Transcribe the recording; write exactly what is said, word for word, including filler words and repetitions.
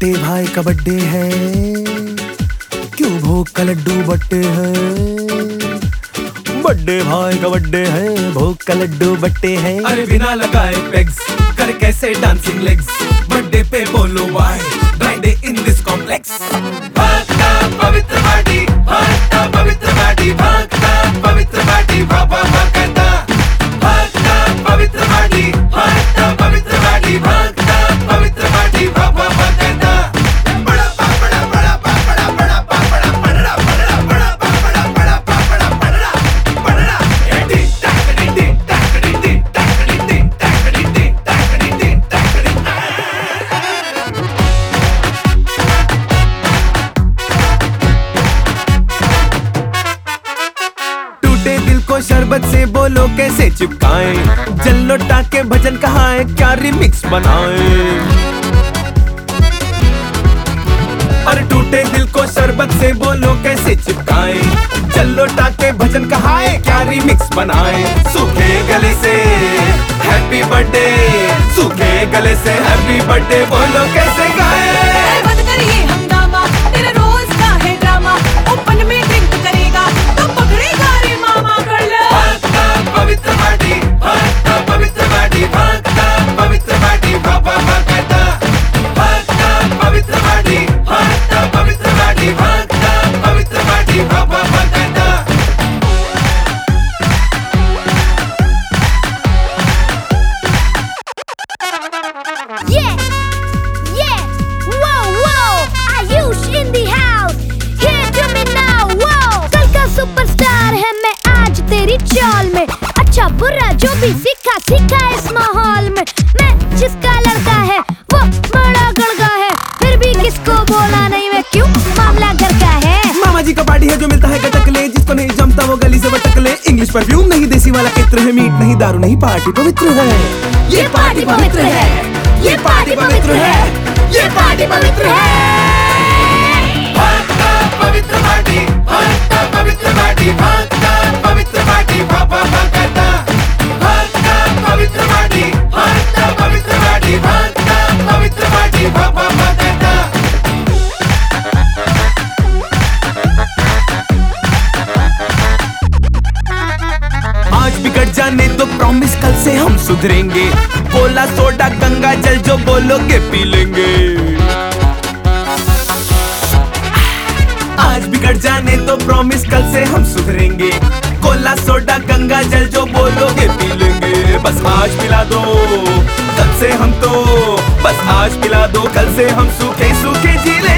छोटे भाई का बर्थडे है, क्यों भोग का लड्डू बट्टे है। बर्थडे भाई का बर्थडे है, भोग का लड्डू बट्टे है। अरे बिना लगाए पेग्स कर कैसे डांसिंग लेग्स, बर्थडे पे बोलो why dry day in this complex. भागता पवित्र बाटी, भागता पवित्र बाटी, भागता पवित्र बाटी, बाबा भागता। भागता पवित्र बाटी, भागता पवित्र बाटी, भागता पवित्र बाटी, बाबा भागता। बड़ा पापड़ा बड़ा पापड़ा बड़ा पापड़ा बड़ा बड़ा बड़ा पापड़ा बड़ा पापड़ा बड़ा बड़ा एडी टाकड़ी डी टाकड़ी डी टाकड़ी डी टाकड़ी डी टाकड़ी डी टाकड़ी। टूटे दिल को शरबत से बोलो कैसे चिपकाएं, जल लौटा के भजन कहाए क्या रिमिक्स बनाएं। और टूटे दिल को शरबत से बोलो कैसे चिपकाएं, जल लौटा के भजन कहाए क्या रिमिक्स बनाएं। सूखे गले से हैप्पी बर्थडे, सूखे गले से हैप्पी बर्थडे बोलो कैसे गाएं। बंद करिए हंगामा, तेरा रोज का है ड्रामा, ओपन में ड्रिंक करेगा तो पकड़ेगा रे मामा। कर लो भागता पवित्र बाटी, भागता पवित्र बाटी, भागता पवित्र बाटी, बाबा भागता। भागता पवित्र बाटी, भागता पवित्र बाटी, भागता पवित्र बाटी, बाबा भागता। Yeah, yeah, whoa, whoa, Ayush in the house, here to me now, whoa। कल का सुपरस्टार है मैं आज तेरी चाल में, अच्छा बुरा जो भी सीखा सीखा इस माहौल में। मैं जिसका लड़का है वो बड़ा गड़गा है, फिर भी किसको बोला नहीं मैं, क्यों मामला घर का है। मामा जी का पार्टी है जो मिलता है गटक ले, जिसको नहीं जमता वो गली से बटक ले। इंग्लिश परफ्यूम नहीं देसी वाला इत्र है, मीट नहीं दारू नहीं पार्टी पवित्र है। ये पार्टी पवित्र है, ये पार्टी पवित्र है, ये पार्टी पवित्र है। भागता पवित्र बाटी, भागता पवित्र बाटी, भागता पवित्र बाटी, बाबा भागता। भागता पवित्र बाटी, भागता पवित्र बाटी, भागता पवित्र बाटी, बाबा भागता। आज बिगड़ जाने तो प्रॉमिस कल से हम सुधरेंगे, कोला सोडा गंगा जल जो बोलोगे पी लेंगे। आज बिगड़ जाने तो प्रॉमिस कल से हम सुधरेंगे, कोला सोडा गंगा जल जो बोलोगे पी लेंगे। बस आज पिला दो कल से हम तो, बस आज पिला दो कल से हम सूखे सूखे जी लेंगे।